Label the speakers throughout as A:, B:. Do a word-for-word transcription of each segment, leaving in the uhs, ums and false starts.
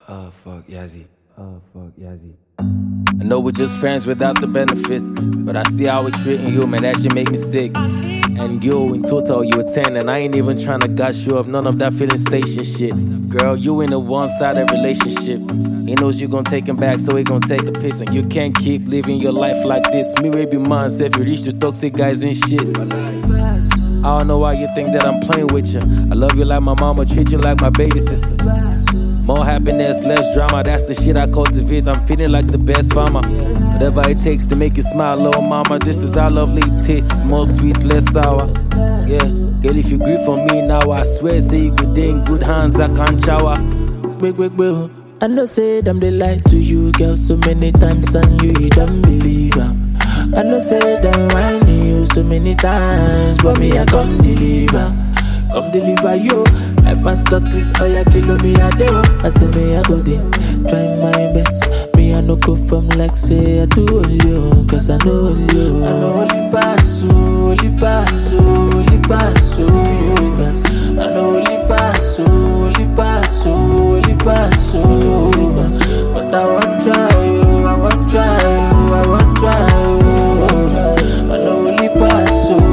A: Oh, fuck, Yazzie. Oh, fuck, Yazzie.
B: I know we're just friends without the benefits, but I see how we're treating you, man, that shit make me sick. And you, in total, you a ten, and I ain't even trying to gas you up, none of that filling station shit. Girl, you in a one-sided relationship. He knows you gon' take him back, so he gon' take a piss. And you can't keep living your life like this. Me will be mine, if you reach to toxic guys and shit. I don't know why you think that I'm playing with you. I love you like my mama, treat you like my baby sister. More happiness, less drama, that's the shit I cultivate. I'm feeling like the best farmer. Whatever it takes to make you smile, little mama. This is how lovely it tastes. More sweets, less sour. Yeah, girl, if you grieve for me now, I swear, say you good day in good hands, I can't shower.
C: Wait, wait, wait. I know say them they lie to you, girl, so many times and you, you don't believe them. I know say them whining you so many times, but me I come deliver, come deliver you. I pass the Chris, oh yeah, kilo me a day. I say me I go there, try my best. Me I no go from like say I do all you, cause I know all you. I know only pass you, only pass you, only pass you. I know only pass you, only pass you, only pass you. But I won't try you, I won't try you, I won't try you. I know only pass you.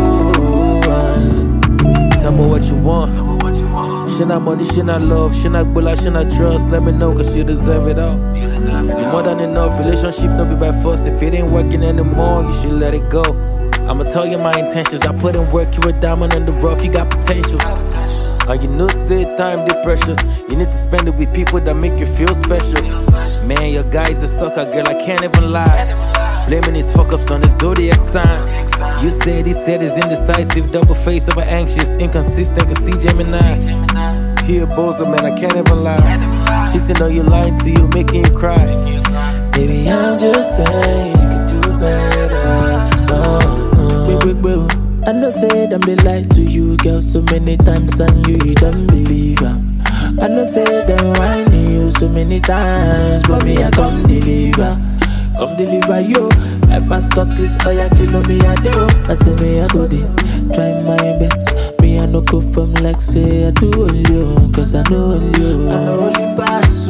B: Tell me what you want. She not money, she not love, she not bulla, she not trust. Let me know, cause you deserve it all. You're more than enough, relationship no be by force. If it ain't working anymore, you should let it go. I'ma tell you my intentions, I put in work, you a diamond in the rough, you got potential. And you know say time they precious, you need to spend it with people that make you feel special. Man, your guy's a sucker, girl, I can't even lie. Blaming his fuck ups on the zodiac sign. You said he said he's indecisive, double face of an anxious, inconsistent, can see Gemini. He a bozo, man, I can't even lie. Cheating on you, lying to you, making you cry.
C: Baby, I'm just saying you could do better. No, no. Wait, wait, wait. I know say them they lie to you, girl, so many times and you, you don't believe them. I know say them whining you so many times, but me I come deliver, come deliver you. I pass the Chris, oh yeah, kilo me a day. I say me I go there, try my best. Me I no go from like say I do all you, cause I know all you. I know only pass